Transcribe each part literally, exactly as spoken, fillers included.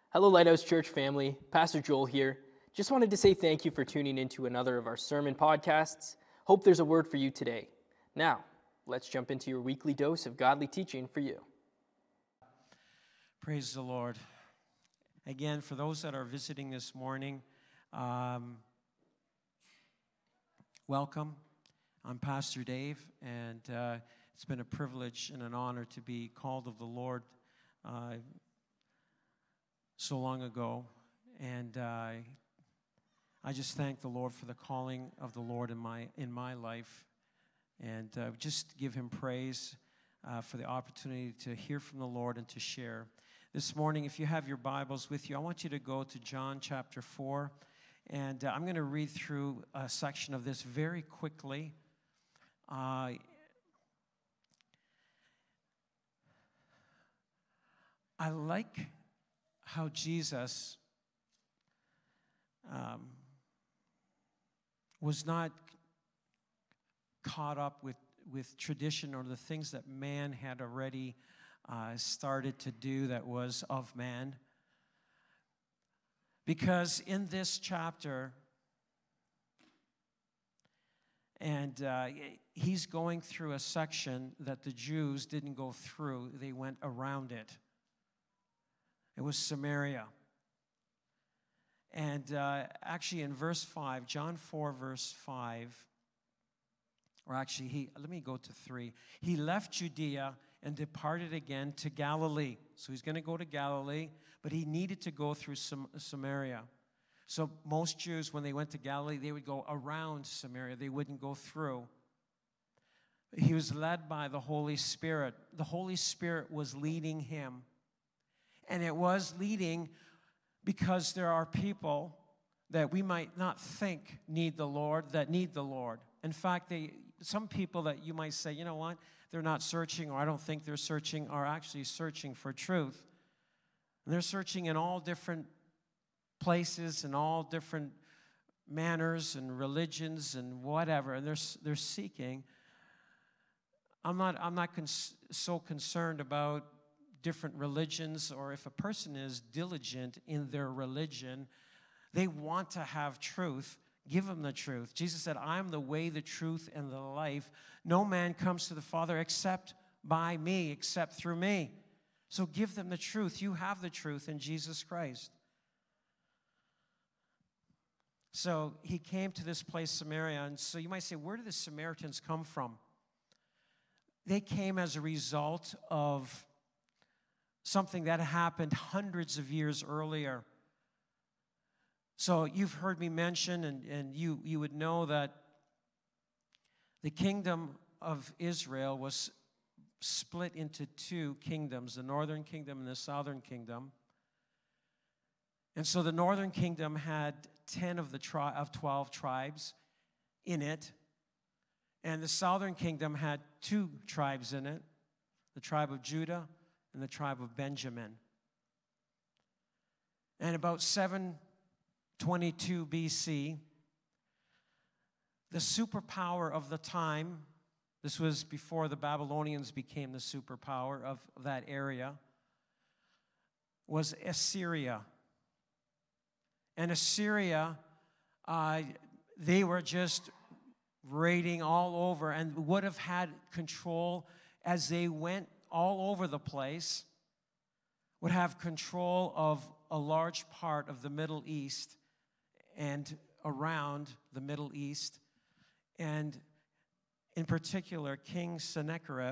Hello, Lighthouse Church family. Pastor Joel here. Just wanted to say thank you for tuning into another of our sermon podcasts. Hope there's a word for you today. Now, let's jump into your weekly dose of godly teaching for you. Praise the Lord. Again, for those that are visiting this morning, um, welcome. I'm Pastor Dave, and uh, it's been a privilege and an honor to be called of the Lord uh, so long ago. And uh, I just thank the Lord for the calling of the Lord in my in my life, and uh, just give Him praise uh, for the opportunity to hear from the Lord and to share. This morning, if you have your Bibles with you, I want you to go to John chapter four, and uh, I'm going to read through a section of this very quickly. Uh, I like how Jesus um, was not caught up with, with tradition or the things that man had already uh, started to do that was of man. Because in this chapter, and uh, he's going through a section that the Jews didn't go through, they went around it. It was Samaria. And uh, actually in verse five, John four, verse five, or actually, he let me go to three. He left Judea and departed again to Galilee. So he's going to go to Galilee, but he needed to go through Sam- Samaria. So most Jews, when they went to Galilee, they would go around Samaria. They wouldn't go through. He was led by the Holy Spirit. The Holy Spirit was leading him. And it was leading because there are people that we might not think need the Lord, that need the Lord. In fact, they, some people that you might say, you know what, they're not searching, or I don't think they're searching, are actually searching for truth. And they're searching in all different places and all different manners and religions and whatever, and they're, they're seeking. I'm not, I'm not cons- so concerned about different religions, or if a person is diligent in their religion, they want to have truth, give them the truth. Jesus said, I am the way, the truth, and the life. No man comes to the Father except by me, except through me. So give them the truth. You have the truth in Jesus Christ. So he came to this place, Samaria, and so you might say, where did the Samaritans come from? They came as a result of something that happened hundreds of years earlier. So you've heard me mention, and, and you, you would know that the kingdom of Israel was split into two kingdoms, the northern kingdom and the southern kingdom. And so the northern kingdom had ten of the tri- of twelve tribes in it, and the southern kingdom had two tribes in it, the tribe of Judah and the tribe of Benjamin. And about seven twenty-two B C, the superpower of the time, this was before the Babylonians became the superpower of that area, was Assyria. And Assyria, uh, they were just raiding all over and would have had control as they went all over the place, would have control of a large part of the Middle East and around the Middle East. And in particular, King Sennacherib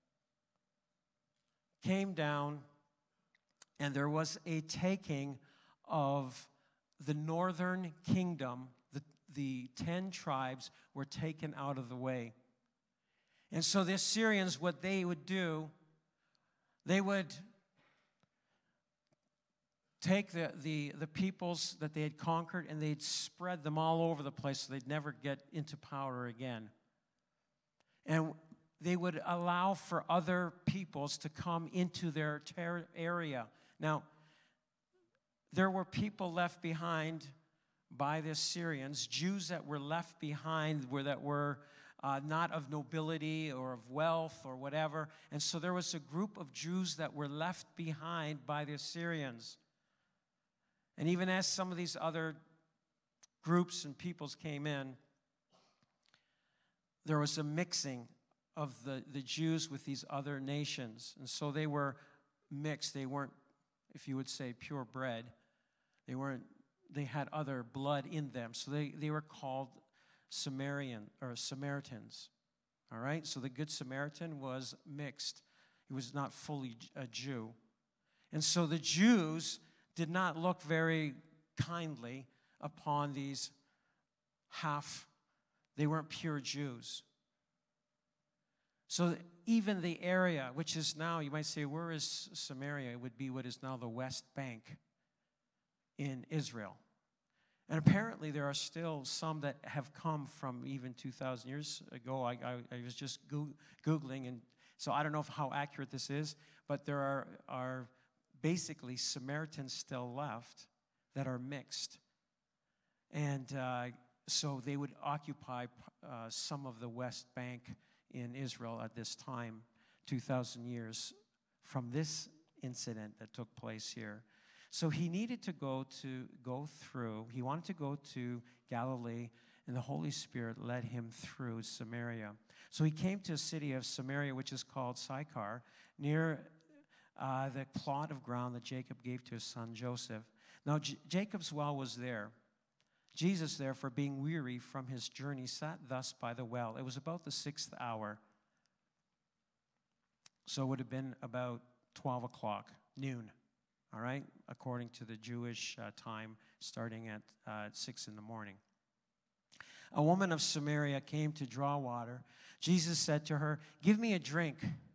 came down, and there was a taking of the northern kingdom. The, the ten tribes were taken out of the way. And so the Assyrians, what they would do, they would take the, the, the peoples that they had conquered and they'd spread them all over the place so they'd never get into power again. And they would allow for other peoples to come into their ter- area. Now, there were people left behind by the Assyrians, Jews that were left behind were that were uh, not of nobility or of wealth or whatever. And so there was a group of Jews that were left behind by the Assyrians. And even as some of these other groups and peoples came in, there was a mixing of the, the Jews with these other nations. And so they were mixed. They weren't, if you would say, purebred. They weren't, they had other blood in them. So they, they were called Samaritan or Samaritans. All right? So the Good Samaritan was mixed. He was not fully a Jew. And so the Jews did not look very kindly upon these half, they weren't pure Jews. So even the area, which is now, you might say, where is Samaria? It would be what is now the West Bank in Israel. And apparently there are still some that have come from even two thousand years ago. I, I, I was just go- Googling, and so I don't know if how accurate this is, but there are, are basically Samaritans still left that are mixed. And uh, so they would occupy uh, some of the West Bank in Israel at this time, two thousand years from this incident that took place here. So he needed to go to go through, he wanted to go to Galilee, and the Holy Spirit led him through Samaria. So he came to a city of Samaria, which is called Sychar, near uh, the plot of ground that Jacob gave to his son Joseph. Now J- Jacob's well was there. Jesus, therefore, being weary from his journey, sat thus by the well. It was about the sixth hour. So it would have been about twelve o'clock, noon, all right, according to the Jewish uh, time, starting at, uh, at six in the morning. A woman of Samaria came to draw water. Jesus said to her, "Give me a drink."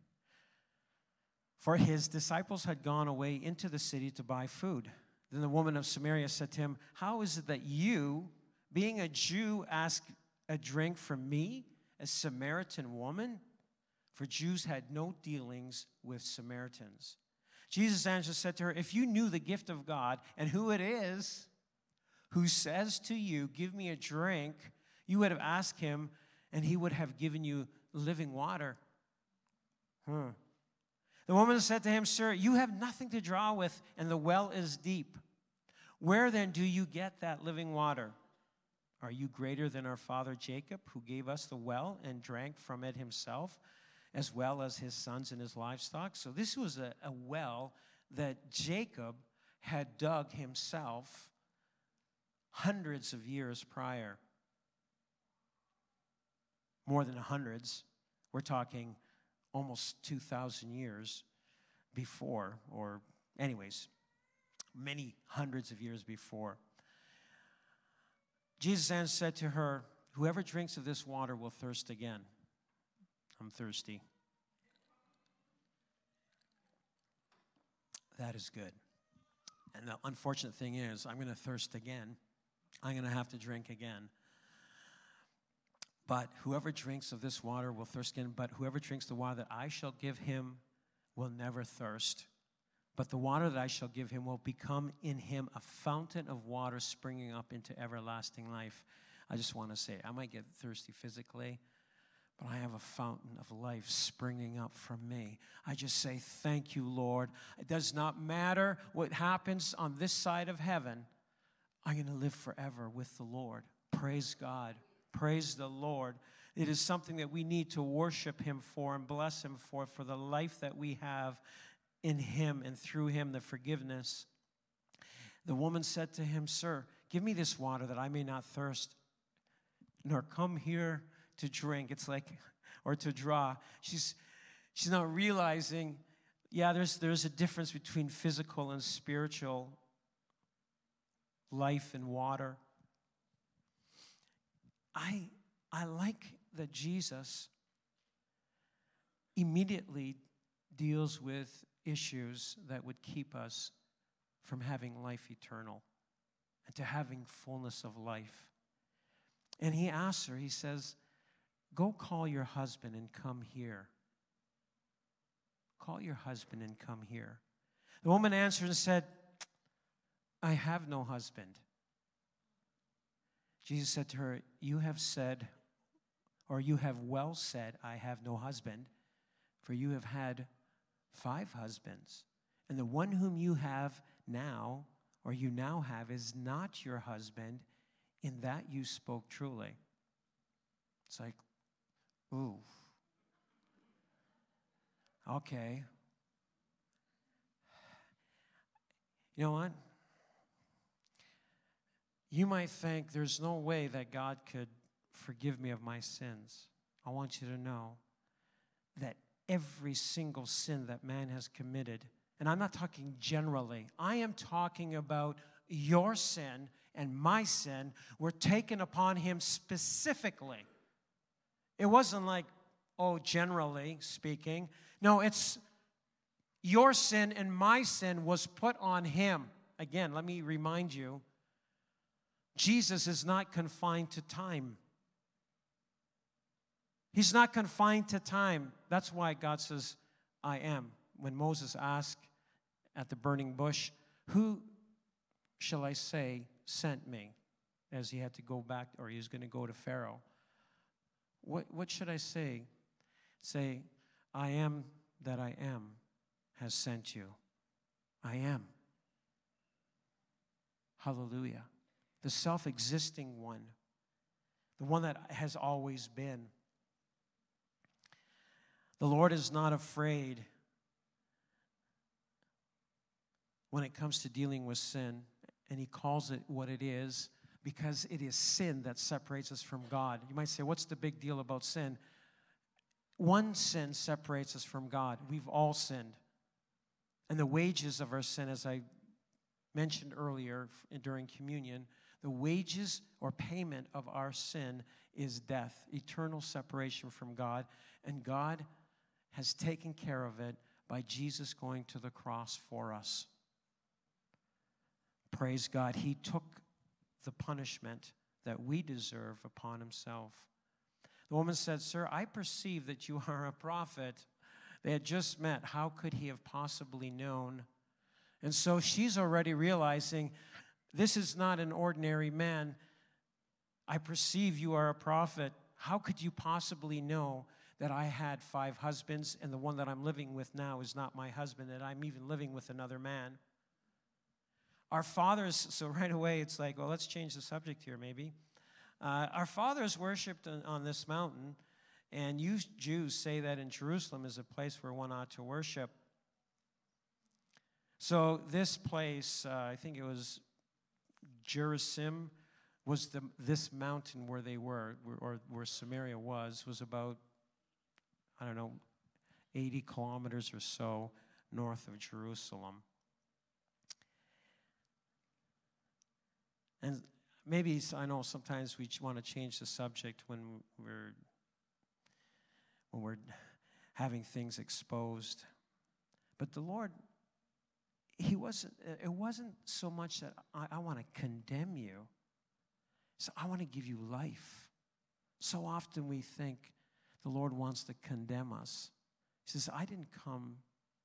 For his disciples had gone away into the city to buy food. Then the woman of Samaria said to him, "How is it that you, being a Jew, ask a drink from me, a Samaritan woman?" For Jews had no dealings with Samaritans. Jesus answered, said to her, "If you knew the gift of God and who it is who says to you, 'Give me a drink,' you would have asked him, and he would have given you living water." Hmm. The woman said to him, "Sir, you have nothing to draw with, and the well is deep. Where then do you get that living water? Are you greater than our father Jacob, who gave us the well and drank from it himself, as well as his sons and his livestock?" So this was a, a well that Jacob had dug himself hundreds of years prior. More than hundreds. We're talking almost two thousand years before, or anyways, many hundreds of years before. Jesus answered, said to her, "Whoever drinks of this water will thirst again." I'm thirsty. That is good. And the unfortunate thing is, I'm going to thirst again. I'm going to have to drink again. But whoever drinks of this water will thirst again. But whoever drinks the water that I shall give him will never thirst. But the water that I shall give him will become in him a fountain of water springing up into everlasting life. I just want to say, I might get thirsty physically, but I have a fountain of life springing up from me. I just say, thank you, Lord. It does not matter what happens on this side of heaven. I'm going to live forever with the Lord. Praise God. Praise the Lord. It is something that we need to worship him for and bless him for, for the life that we have in him and through him, the forgiveness. The woman said to him, "Sir, give me this water that I may not thirst, nor come here to drink." It's like, or to draw. She's she's not realizing, yeah, there's there's a difference between physical and spiritual life and water. I I like that Jesus immediately deals with issues that would keep us from having life eternal and to having fullness of life. And he asks her, he says, "Go call your husband and come here." Call your husband and come here. The woman answered and said, "I have no husband." Jesus said to her, "You have said, or you have well said, 'I have no husband,' for you have had five husbands, and the one whom you have now, or you now have, is not your husband, in that you spoke truly. It's like, ooh. Okay. You know what? You might think there's no way that God could forgive me of my sins. I want you to know that every single sin that man has committed, and I'm not talking generally, I am talking about your sin and my sin were taken upon him specifically. It wasn't like, oh, generally speaking. No, it's your sin and my sin was put on him. Again, let me remind you, Jesus is not confined to time. He's not confined to time. That's why God says, I am. When Moses asked at the burning bush, who shall I say sent me? As he had to go back, or he was going to go to Pharaoh. What, what should I say? Say, I am that I am has sent you. I am. Hallelujah. The self-existing one. The one that has always been. The Lord is not afraid when it comes to dealing with sin, and he calls it what it is, because it is sin that separates us from God. You might say, what's the big deal about sin? One sin separates us from God. We've all sinned. And the wages of our sin, as I mentioned earlier during communion, the wages or payment of our sin is death, eternal separation from God. And God has taken care of it by Jesus going to the cross for us. Praise God. He took the punishment that we deserve upon himself. The woman said, Sir, I perceive that you are a prophet. They had just met. How could he have possibly known? And so she's already realizing, this is not an ordinary man. I perceive you are a prophet. How could you possibly know that I had five husbands and the one that I'm living with now is not my husband, that I'm even living with another man? Our fathers, so right away it's like, well, let's change the subject here maybe. Uh, our fathers worshipped on, on this mountain, and you Jews say that in Jerusalem is a place where one ought to worship. So this place, uh, I think it was Gerizim, was the, this mountain where they were, or where Samaria was, was about, I don't know, eighty kilometers or so north of Jerusalem. And maybe, I know sometimes we want to change the subject when we're when we're having things exposed. But the Lord, He wasn't, it wasn't so much that I, I want to condemn you. So I want to give you life. So often we think the Lord wants to condemn us. He says, I didn't come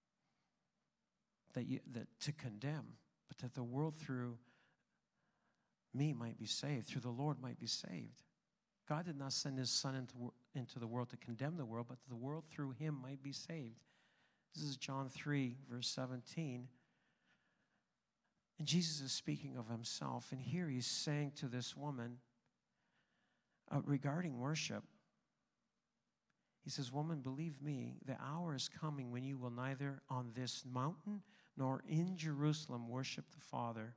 that you, that to condemn, but that the world through me might be saved, through the Lord might be saved. God did not send his son into, into the world to condemn the world, but the world through him might be saved. This is John three, verse seventeen. And Jesus is speaking of himself, and here he's saying to this woman uh, regarding worship, he says, woman, believe me, the hour is coming when you will neither on this mountain nor in Jerusalem worship the Father.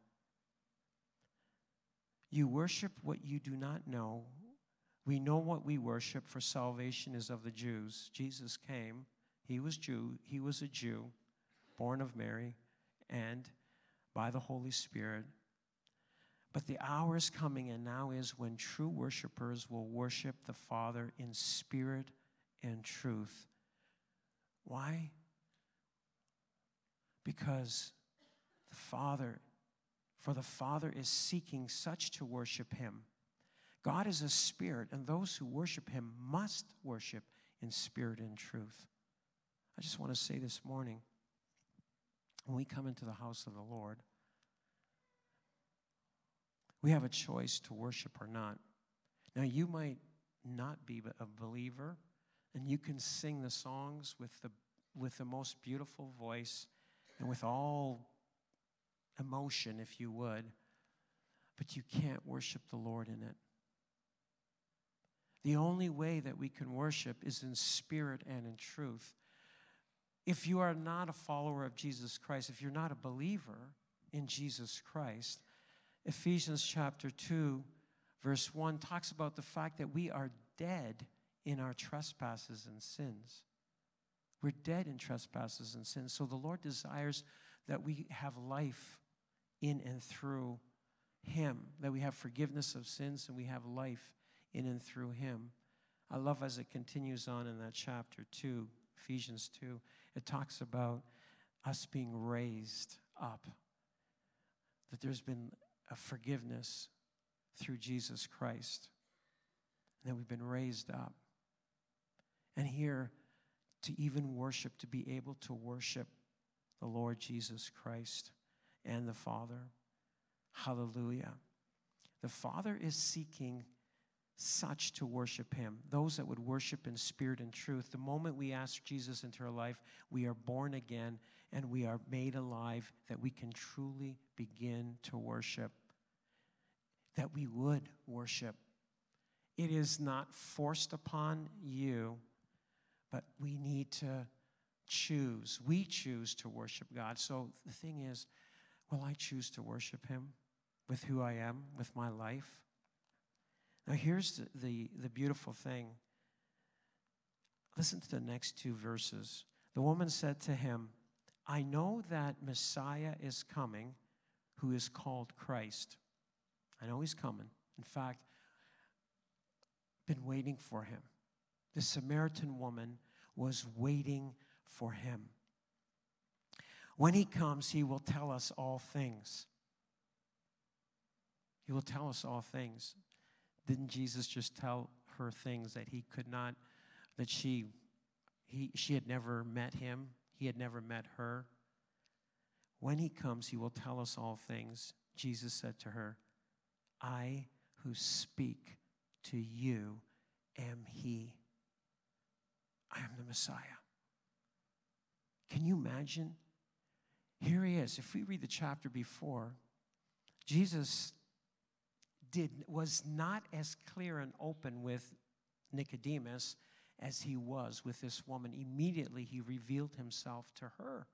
You worship what you do not know. We know what we worship, for salvation is of the Jews. Jesus came. He was Jew. He was a Jew, born of Mary, and by the Holy Spirit. But the hour is coming, and now is, when true worshipers will worship the Father in spirit and truth. Why? Because the Father, for the Father is seeking such to worship him. God is a spirit, and those who worship him must worship in spirit and truth. I just want to say this morning, when we come into the house of the Lord, we have a choice to worship or not. Now, you might not be a believer, and you can sing the songs with the, with the most beautiful voice and with all emotion, if you would, but you can't worship the Lord in it. The only way that we can worship is in spirit and in truth. If you are not a follower of Jesus Christ, if you're not a believer in Jesus Christ, Ephesians chapter two, verse one talks about the fact that we are dead in our trespasses and sins. We're dead in trespasses and sins. So the Lord desires that we have life in and through Him, that we have forgiveness of sins and we have life in and through Him. I love as it continues on in that chapter two, Ephesians two, it talks about us being raised up, that there's been a forgiveness through Jesus Christ, and that we've been raised up. And here, to even worship, to be able to worship the Lord Jesus Christ and the Father. Hallelujah. The Father is seeking such to worship Him, those that would worship in spirit and truth. The moment we ask Jesus into our life, we are born again and we are made alive, that we can truly begin to worship, that we would worship. It is not forced upon you, but we need to choose. We choose to worship God. So the thing is, will I choose to worship Him with who I am, with my life? Now here's the, the, the beautiful thing. Listen to the next two verses. The woman said to him, I know that Messiah is coming, who is called Christ. I know He's coming. In fact, been waiting for Him. The Samaritan woman was waiting for Him. When He comes, He will tell us all things. He will tell us all things. Didn't Jesus just tell her things that He could not, that she, he, she had never met Him? He had never met her. When He comes, He will tell us all things. Jesus said to her, I who speak to you am He. I am the Messiah. Can you imagine? Here He is. If we read the chapter before, Jesus did was not as clear and open with Nicodemus as He was with this woman. Immediately He revealed Himself to her.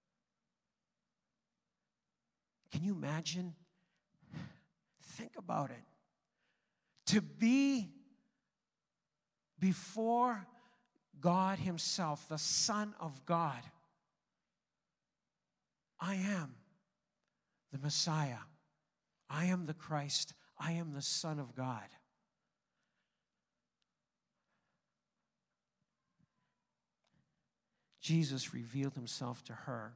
Can you imagine? Think about it. To be before God Himself, the Son of God. I am the Messiah. I am the Christ. I am the Son of God. Jesus revealed Himself to her.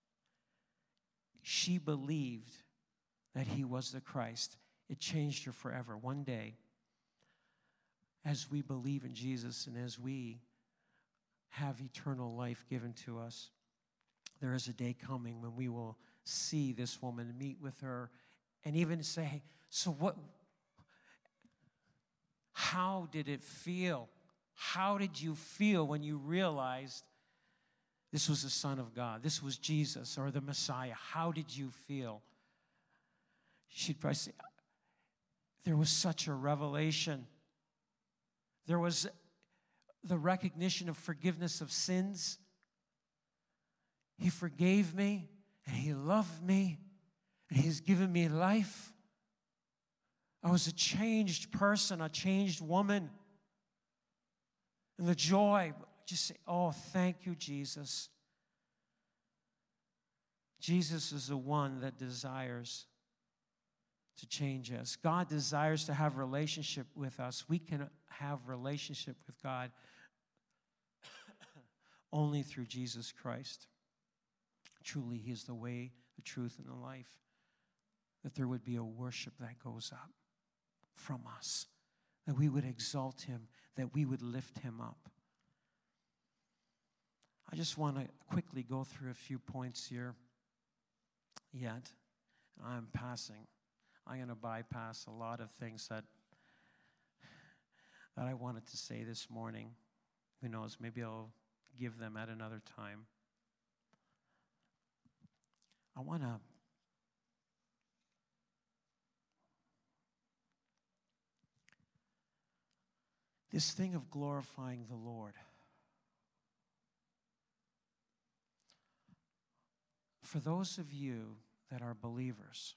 She believed that He was the Christ. It changed her forever. One day, as we believe in Jesus and as we have eternal life given to us, there is a day coming when we will see this woman, meet with her, and even say, so what, how did it feel? How did you feel when you realized this was the Son of God, this was Jesus or the Messiah? How did you feel? She'd probably say, there was such a revelation. There was the recognition of forgiveness of sins. He forgave me, and He loved me, and He's given me life. I was a changed person, a changed woman. And the joy, just say, oh, thank you, Jesus. Jesus is the one that desires to change us. God desires to have relationship with us. We can have relationship with God only through Jesus Christ. Truly, He is the way, the truth, and the life. That there would be a worship that goes up from us. That we would exalt Him. That we would lift Him up. I just want to quickly go through a few points here. Yet, I'm passing. I'm going to bypass a lot of things that, that I wanted to say this morning. Who knows, maybe I'll give them at another time. I want to This thing of glorifying the Lord. For those of you that are believers,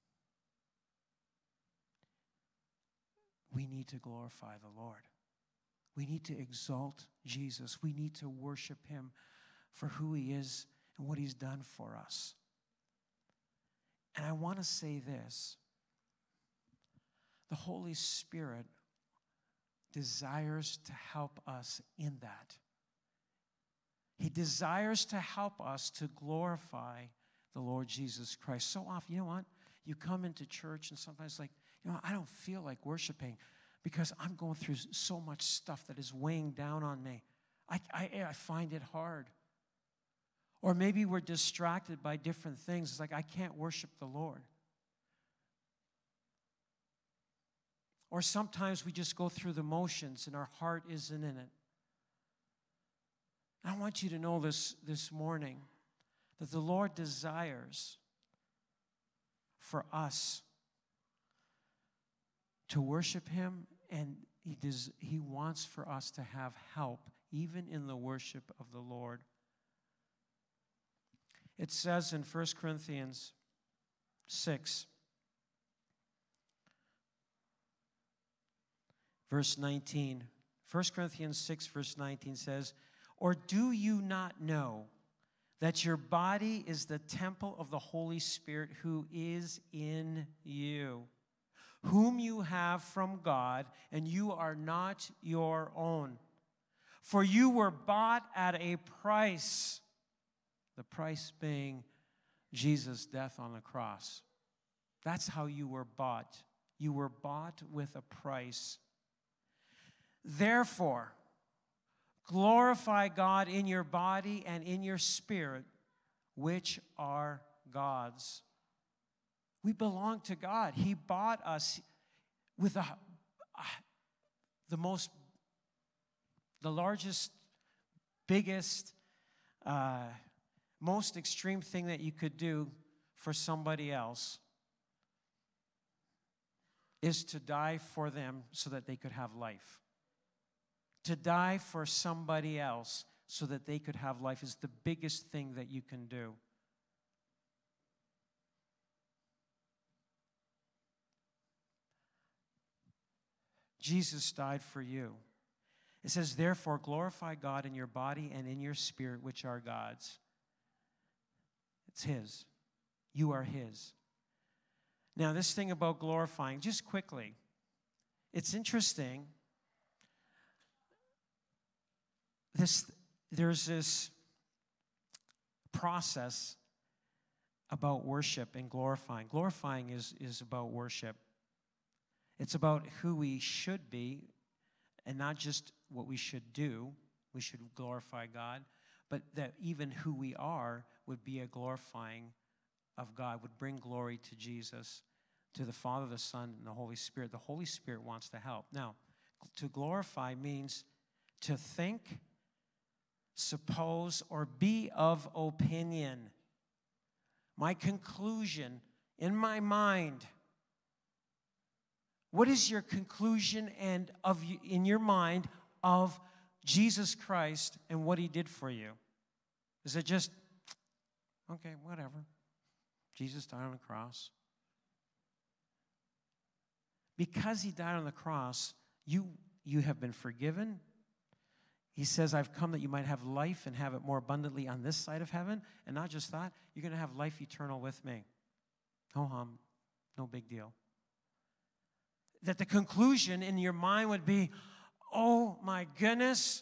we need to glorify the Lord. We need to exalt Jesus. We need to worship him for who he is and what he's done for us. And I want to say this. The Holy Spirit desires to help us in that. He desires to help us to glorify the Lord Jesus Christ. So often, you know what? You come into church and sometimes like, you know, I don't feel like worshiping because I'm going through so much stuff that is weighing down on me. I, I, I find it hard. Or maybe we're distracted by different things. It's like, I can't worship the Lord. Or sometimes we just go through the motions and our heart isn't in it. I want you to know this this morning that the Lord desires for us to worship him, and he, does, he wants for us to have help even in the worship of the Lord. It says in First Corinthians six, verse nineteen. First Corinthians six, verse nineteen says, "Or do you not know that your body is the temple of the Holy Spirit who is in you, whom you have from God, and you are not your own? For you were bought at a price," the price being Jesus' death on the cross. That's how you were bought. You were bought with a price. "Therefore, glorify God in your body and in your spirit, which are God's." We belong to God. He bought us with a, a, the most, the largest, biggest, uh, most extreme thing that you could do for somebody else is to die for them so that they could have life. To die for somebody else so that they could have life is the biggest thing that you can do. Jesus died for you. It says, "Therefore, glorify God in your body and in your spirit, which are God's." It's his. You are his. Now, this thing about glorifying, just quickly, it's interesting. This, there's this process about worship and glorifying. Glorifying is, is about worship. It's about who we should be and not just what we should do. We should glorify God, but that even who we are would be a glorifying of God, would bring glory to Jesus, to the Father, the Son, and the Holy Spirit. The Holy Spirit wants to help. Now, to glorify means to think, suppose, or be of opinion. My conclusion in my mind. What is your conclusion and of in your mind of Jesus Christ and what he did for you? Is it just, okay, whatever. Jesus died on the cross. Because he died on the cross, you, you have been forgiven. He says, "I've come that you might have life and have it more abundantly on this side of heaven." And not just that, you're going to have life eternal with me. Ho hum, no big deal. That the conclusion in your mind would be, oh my goodness,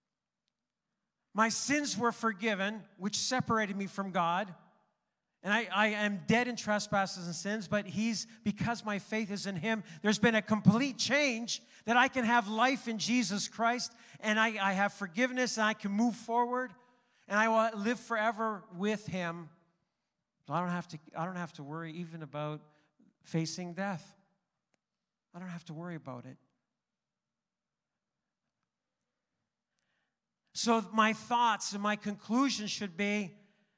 my sins were forgiven, which separated me from God. And I, I am dead in trespasses and sins, but he's, because my faith is in him, there's been a complete change that I can have life in Jesus Christ, and I, I have forgiveness, and I can move forward, and I will live forever with him. So I don't have to, I don't have to worry even about facing death. I don't have to worry about it. So my thoughts and my conclusion should be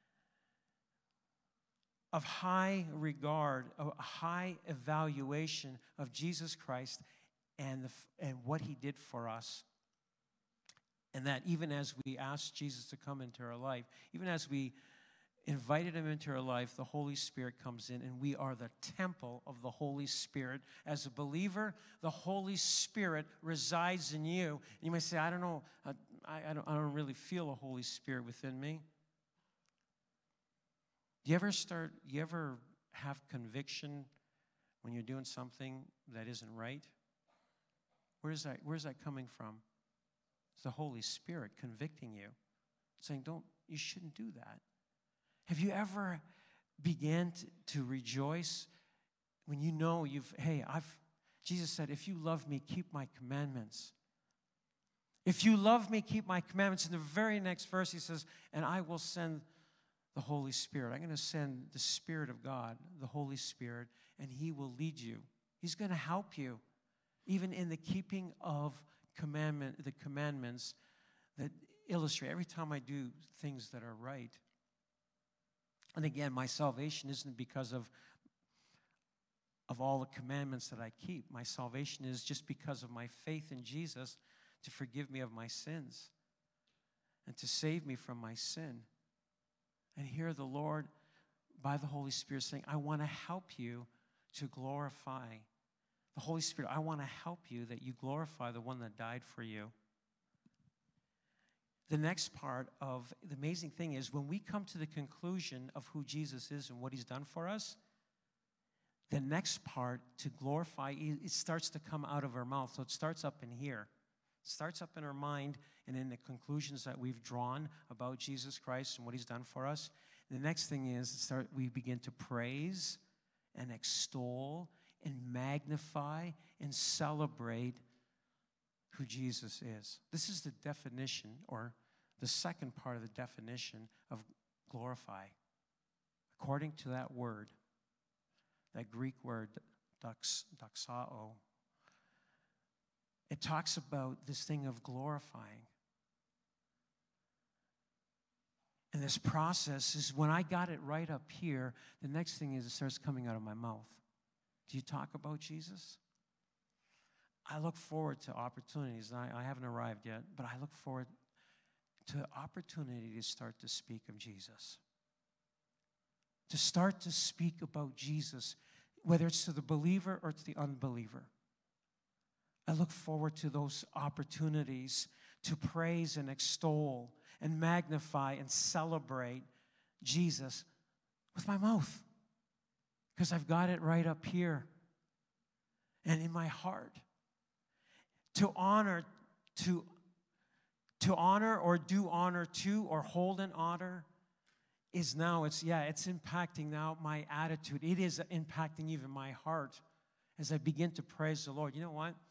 of high regard, a high evaluation of Jesus Christ and, the, and what he did for us. And that even as we asked Jesus to come into our life, even as we invited him into our life, the Holy Spirit comes in, and we are the temple of the Holy Spirit. As a believer, the Holy Spirit resides in you. And you may say, I don't know, I, I, don't, I don't really feel a Holy Spirit within me. Do you ever start, you ever have conviction when you're doing something that isn't right? Where is that, where's that coming from? It's the Holy Spirit convicting you, saying, don't, you shouldn't do that. Have you ever began to, to rejoice when you know you've, hey, I've, Jesus said, if you love me, keep my commandments. If you love me, keep my commandments. In the very next verse, he says, and I will send the Holy Spirit. I'm going to send the Spirit of God, the Holy Spirit, and he will lead you. He's going to help you, even in the keeping of commandment, the commandments that illustrate every time I do things that are right. And again, my salvation isn't because of, of all the commandments that I keep. My salvation is just because of my faith in Jesus to forgive me of my sins and to save me from my sin. And here the Lord, by the Holy Spirit, saying, I want to help you to glorify. The Holy Spirit, I want to help you that you glorify the one that died for you. The next part of the amazing thing is when we come to the conclusion of who Jesus is and what he's done for us, the next part to glorify, it starts to come out of our mouth. So it starts up in here. It starts up in our mind and in the conclusions that we've drawn about Jesus Christ and what he's done for us. The next thing is start, we begin to praise and extol and magnify and celebrate who Jesus is. This is the definition, or the second part of the definition of glorify. According to that word, that Greek word, dox, doxao, it talks about this thing of glorifying. And this process is when I got it right up here, the next thing is it starts coming out of my mouth. Do you talk about Jesus? I look forward to opportunities. I, I haven't arrived yet, but I look forward to opportunity to start to speak of Jesus. To start to speak about Jesus, whether it's to the believer or to the unbeliever. I look forward to those opportunities to praise and extol and magnify and celebrate Jesus with my mouth, because I've got it right up here and in my heart. To honor, to, to honor or do honor to or hold in honor is now, it's, yeah, it's impacting now my attitude. It is impacting even my heart as I begin to praise the Lord. You know what?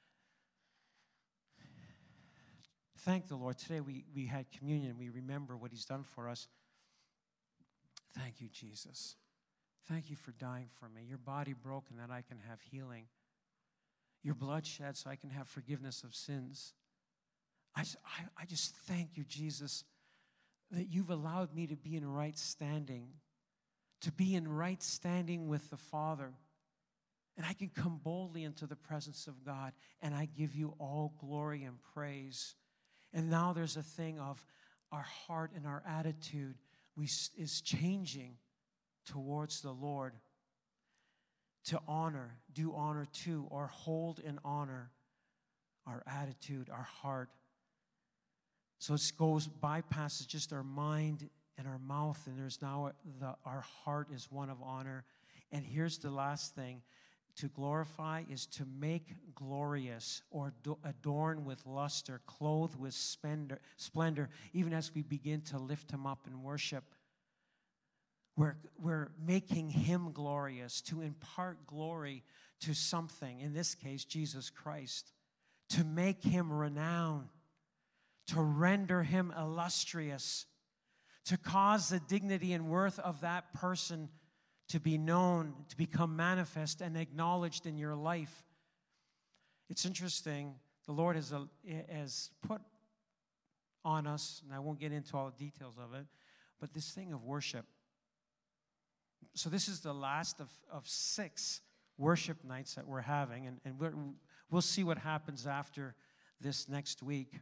Thank the Lord. Today we, we had communion. We remember what he's done for us. Thank you, Jesus. Thank you for dying for me. Your body broken that I can have healing. Your blood shed so I can have forgiveness of sins. I, I, I just thank you, Jesus, that you've allowed me to be in right standing, to be in right standing with the Father. And I can come boldly into the presence of God, and I give you all glory and praise. And now there's a thing of our heart and our attitude we, is changing towards the Lord. To honor, do honor to, or hold in honor our attitude, our heart. So it goes, bypasses just our mind and our mouth, and there's now the, our heart is one of honor. And here's the last thing. To glorify is to make glorious or do, adorn with luster, clothe with splendor, splendor, even as we begin to lift him up in worship. We're, we're making him glorious, to impart glory to something, in this case, Jesus Christ, to make him renowned, to render him illustrious, to cause the dignity and worth of that person to be known, to become manifest and acknowledged in your life. It's interesting, the Lord has, has put on us, and I won't get into all the details of it, but this thing of worship. So this is the last of, of six worship nights that we're having, and, and we're, we'll see what happens after this next week.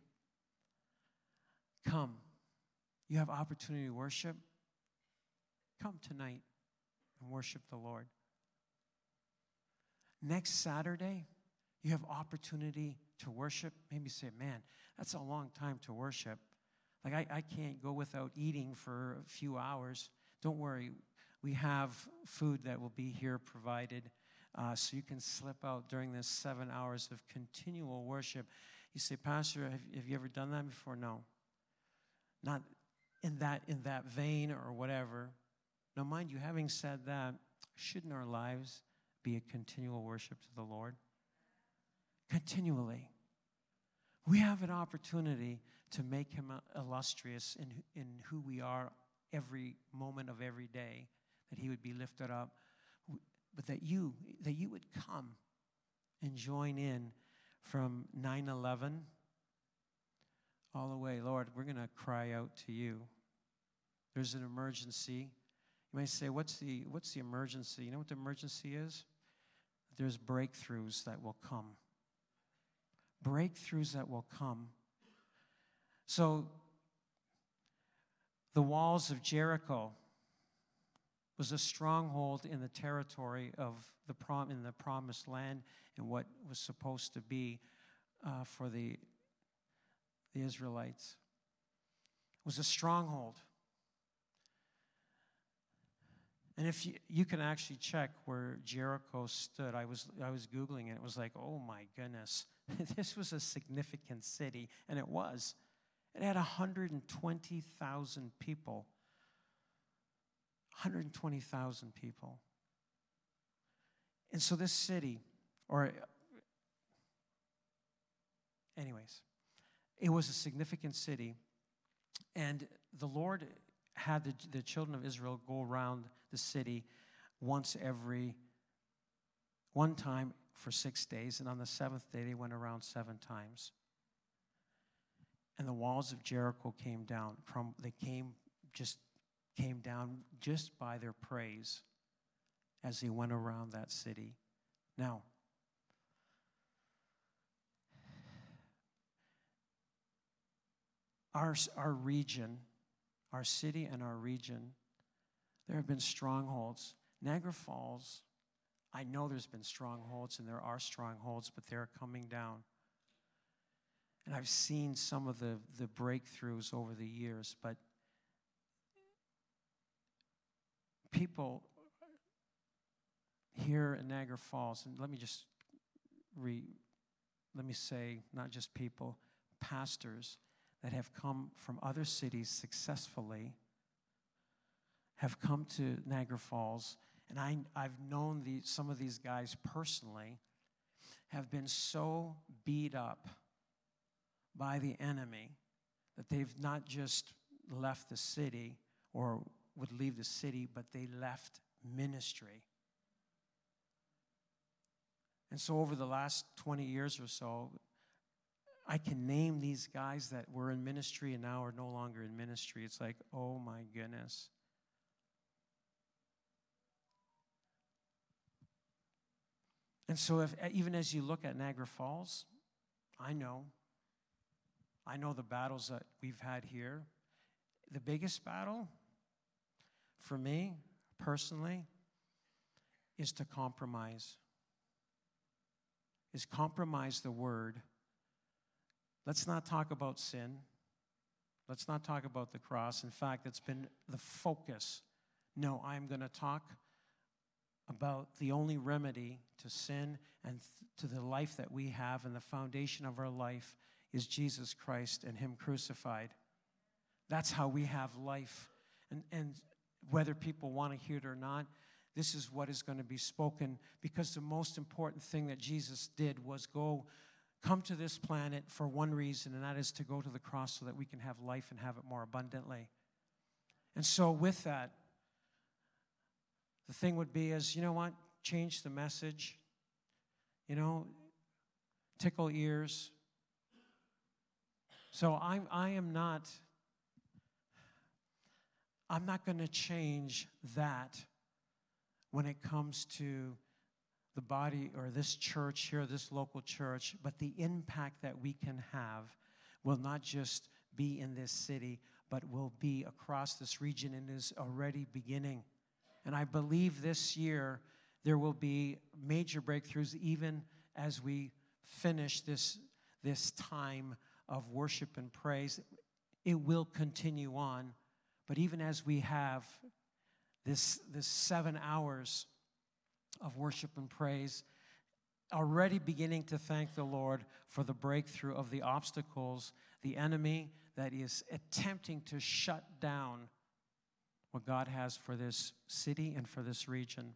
Come. You have opportunity to worship. Come tonight and worship the Lord. Next Saturday, you have opportunity to worship. Maybe say, man, that's a long time to worship. Like, I, I can't go without eating for a few hours. Don't worry. We have food that will be here provided, uh, so you can slip out during this seven hours of continual worship. You say, Pastor, have, have you ever done that before? No. Not in that, in that vein or whatever. Now, mind you, having said that, shouldn't our lives be a continual worship to the Lord? Continually. We have an opportunity to make him illustrious in, in who we are every moment of every day, that he would be lifted up, but that you, that you would come and join in from nine eleven all the way. Lord, we're going to cry out to you. There's an emergency. You might say, what's the, what's the emergency? You know what the emergency is? There's breakthroughs that will come. Breakthroughs that will come. So, the walls of Jericho was a stronghold in the territory of the prom in the promised land, and what was supposed to be uh, for the the Israelites. It was a stronghold. And if you, you can actually check where Jericho stood, I was I was Googling it. It was like, oh my goodness, this was a significant city, and it was. It had one hundred twenty thousand people. one hundred twenty thousand people. And so this city, or anyways, it was a significant city, and the Lord had the, the children of Israel go around the city once every, one time for six days, and on the seventh day they went around seven times. And the walls of Jericho came down, from, they came, just came down just by their praise as they went around that city. Now, our, our region, our city and our region, there have been strongholds. Niagara Falls, I know there's been strongholds, and there are strongholds, but they're coming down. And I've seen some of the, the breakthroughs over the years, but people here in Niagara Falls, and let me just re, let me say, not just people, pastors that have come from other cities successfully have come to Niagara Falls, and I, I've known the, some of these guys personally, have been so beat up by the enemy that they've not just left the city or would leave the city, but they left ministry. And so over the last twenty years or so, I can name these guys that were in ministry and now are no longer in ministry. It's like, oh my goodness. And so if, even as you look at Niagara Falls, I know, I know the battles that we've had here. The biggest battle for me, personally, is to compromise. Is compromise the word. Let's not talk about sin. Let's not talk about the cross. In fact, it's been the focus. No, I'm going to talk about the only remedy to sin and th- to the life that we have, and the foundation of our life is Jesus Christ and him crucified. That's how we have life. And, and whether people want to hear it or not, this is what is going to be spoken, because the most important thing that Jesus did was go, come to this planet for one reason, and that is to go to the cross so that we can have life and have it more abundantly. And so with that, the thing would be is, you know what, change the message, you know, tickle ears. So I, I am not, I'm not going to change that when it comes to the body or this church here, this local church, but the impact that we can have will not just be in this city, but will be across this region and is already beginning. And I believe this year there will be major breakthroughs even as we finish this, this time of worship and praise. It will continue on, but even as we have this, this seven hours of worship and praise, already beginning to thank the Lord for the breakthrough of the obstacles, the enemy that is attempting to shut down what God has for this city and for this region.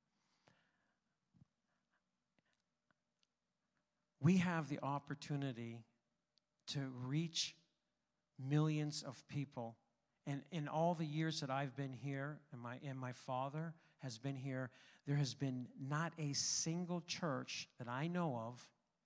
We have the opportunity to reach millions of people. And in all the years that I've been here, and my, and my father has been here, there has been not a single church that I know of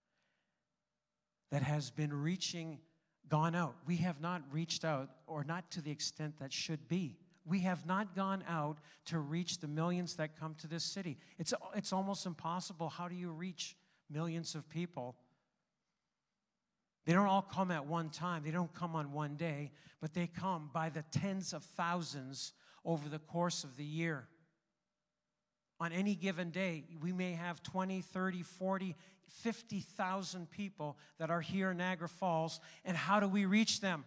that has been reaching, gone out. We have not reached out, or not to the extent that should be. We have not gone out to reach the millions that come to this city. It's, it's almost impossible. How do you reach millions of people? They don't all come at one time. They don't come on one day, but they come by the tens of thousands over the course of the year. On any given day, we may have twenty, thirty, forty, fifty thousand people that are here in Niagara Falls, and how do we reach them?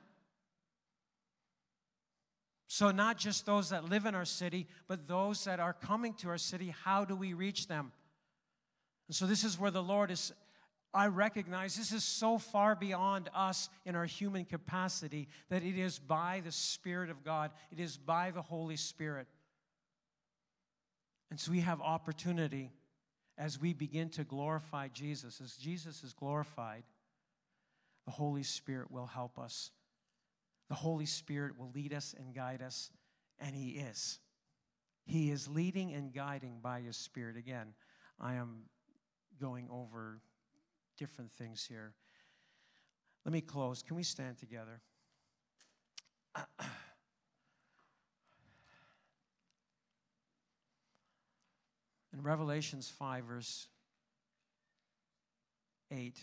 So not just those that live in our city, but those that are coming to our city, how do we reach them? And so this is where the Lord is, I recognize this is so far beyond us in our human capacity that it is by the Spirit of God. It is by the Holy Spirit. And so we have opportunity as we begin to glorify Jesus. As Jesus is glorified, the Holy Spirit will help us. The Holy Spirit will lead us and guide us, and He is. He is leading and guiding by His Spirit. Again, I am going over different things here. Let me close. Can we stand together? In Revelations five, verse eight.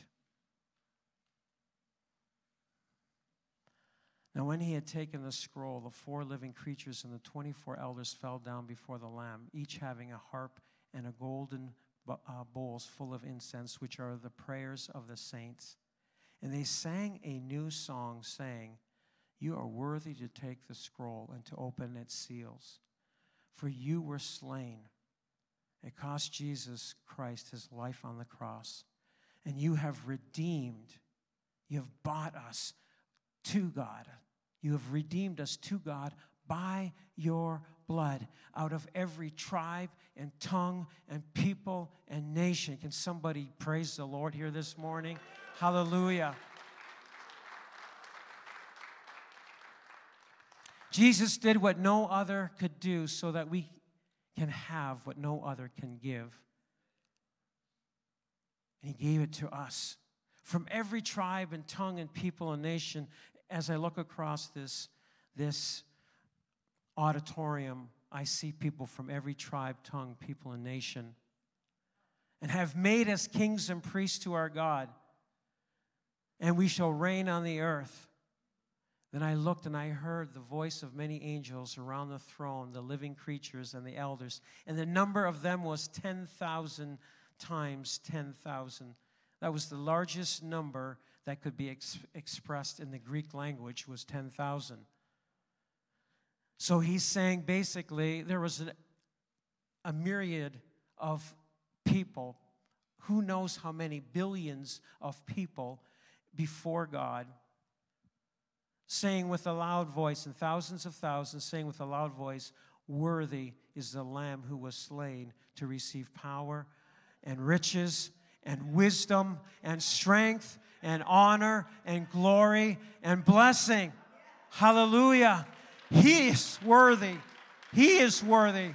Now when he had taken the scroll, the four living creatures and the twenty-four elders fell down before the Lamb, each having a harp and a golden uh, bowls full of incense, which are the prayers of the saints. And they sang a new song, saying, "You are worthy to take the scroll and to open its seals. For you were slain. It cost Jesus Christ his life on the cross. And you have redeemed, you have bought us to God. You have redeemed us to God by your blood out of every tribe and tongue and people and nation." Can somebody praise the Lord here this morning? Hallelujah. Jesus did what no other could do so that we can have what no other can give. And He gave it to us. From every tribe and tongue and people and nation, as I look across this, this auditorium, I see people from every tribe, tongue, people, and nation, and have made us kings and priests to our God, and we shall reign on the earth. Then I looked and I heard the voice of many angels around the throne, the living creatures and the elders, and the number of them was ten thousand times ten thousand. That was the largest number that could be ex- expressed in the Greek language, was ten thousand. So he's saying basically there was an, a myriad of people, who knows how many billions of people before God, saying with a loud voice, and thousands of thousands saying with a loud voice, "Worthy is the Lamb who was slain to receive power and riches and wisdom and strength and honor and glory and blessing." Hallelujah. He is worthy. He is worthy.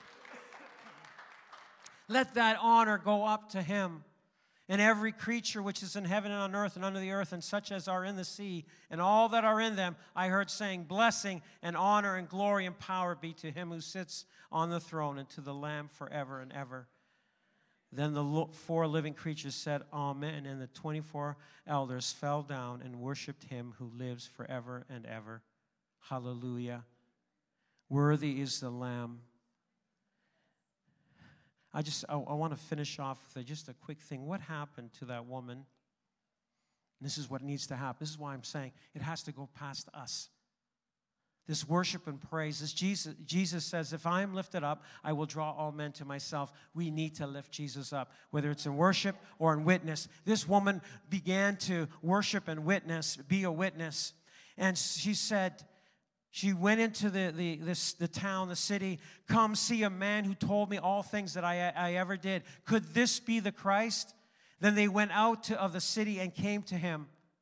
Let that honor go up to Him. And every creature which is in heaven and on earth and under the earth, and such as are in the sea, and all that are in them, I heard saying, "Blessing and honor and glory and power be to Him who sits on the throne and to the Lamb forever and ever." Then the lo- four living creatures said, Amen, and the twenty-four elders fell down and worshiped him who lives forever and ever. Hallelujah. Worthy is the Lamb. I just, I, I want to finish off with just a quick thing. What happened to that woman? This is what needs to happen. This is why I'm saying it has to go past us. This worship and praise. This Jesus, Jesus says, if I am lifted up, I will draw all men to myself. We need to lift Jesus up, whether it's in worship or in witness. This woman began to worship and witness, be a witness. And she said, she went into the, the, this, the town, the city, come see a man who told me all things that I, I ever did. Could this be the Christ? Then they went out to, of the city and came to him.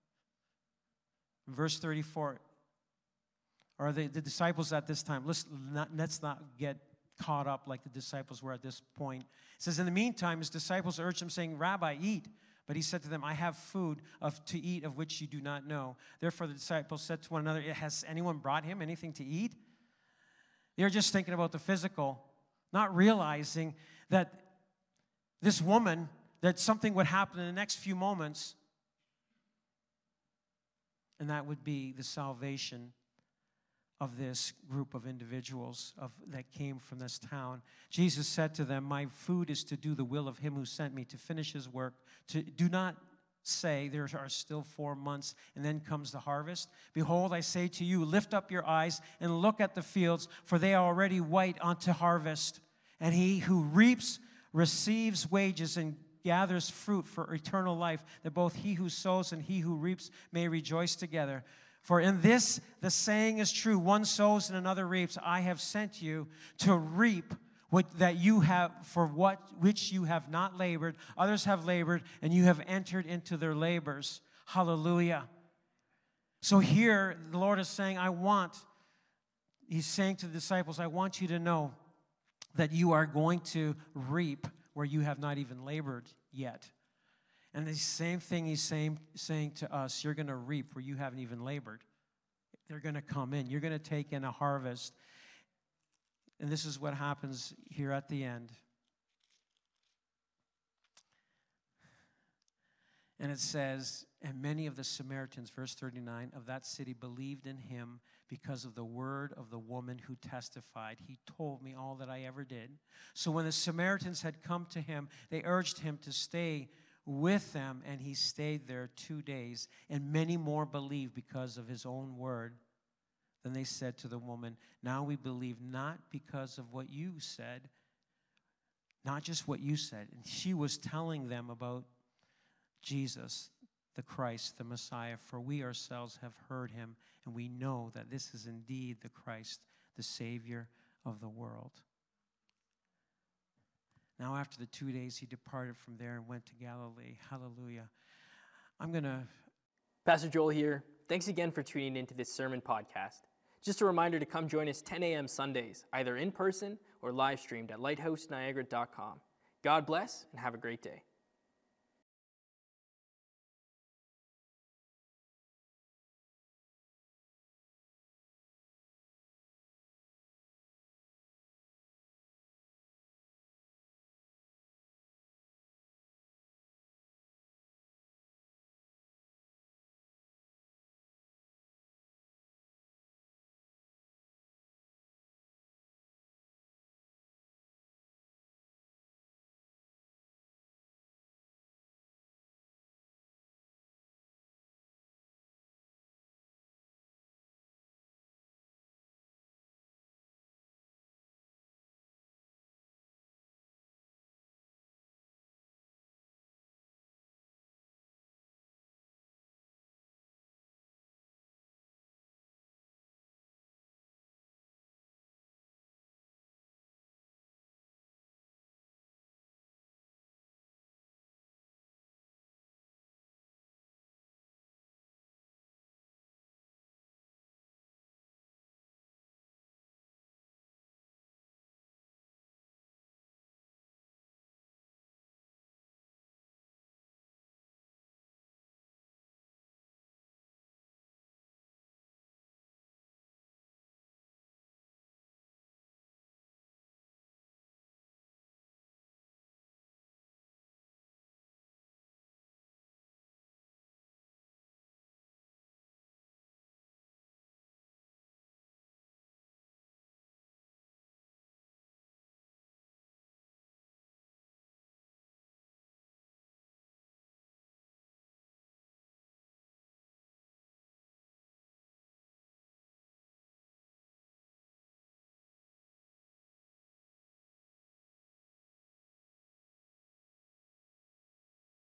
Verse thirty-four. Or the, the disciples at this time, let's not, let's not get caught up like the disciples were at this point. It says, in the meantime, his disciples urged him, saying, Rabbi, eat. But he said to them, I have food of, to eat of which you do not know. Therefore the disciples said to one another, has anyone brought him anything to eat? They're just thinking about the physical, not realizing that this woman, that something would happen in the next few moments, and that would be the salvation of this group of individuals of, that came from this town. Jesus said to them, my food is to do the will of him who sent me, to finish his work. To do not say there are still four months and then comes the harvest. Behold, I say to you, lift up your eyes and look at the fields, for they are already white unto harvest. And he who reaps receives wages and gathers fruit for eternal life, that both he who sows and he who reaps may rejoice together. For in this the saying is true, one sows and another reaps. I have sent you to reap what that you have, for what which you have not labored. Others have labored, and you have entered into their labors. Hallelujah. So here the Lord is saying, I want, he's saying to the disciples, I want you to know that you are going to reap where you have not even labored yet. And the same thing he's saying, saying to us, you're going to reap where you haven't even labored. They're going to come in. You're going to take in a harvest. And this is what happens here at the end. And it says, and many of the Samaritans, verse thirty-nine, of that city believed in him because of the word of the woman who testified. He told me all that I ever did. So when the Samaritans had come to him, they urged him to stay with them, and he stayed there two days. And many more believed because of his own word. Then they said to the woman, now we believe not because of what you said, not just what you said. And she was telling them about Jesus, the Christ, the Messiah, for we ourselves have heard him, and we know that this is indeed the Christ, the Savior of the world. Now after the two days, he departed from there and went to Galilee. Hallelujah. I'm going to... Pastor Joel here. Thanks again for tuning into this sermon podcast. Just a reminder to come join us ten a.m. Sundays, either in person or live streamed at lighthouse niagara dot com. God bless and have a great day.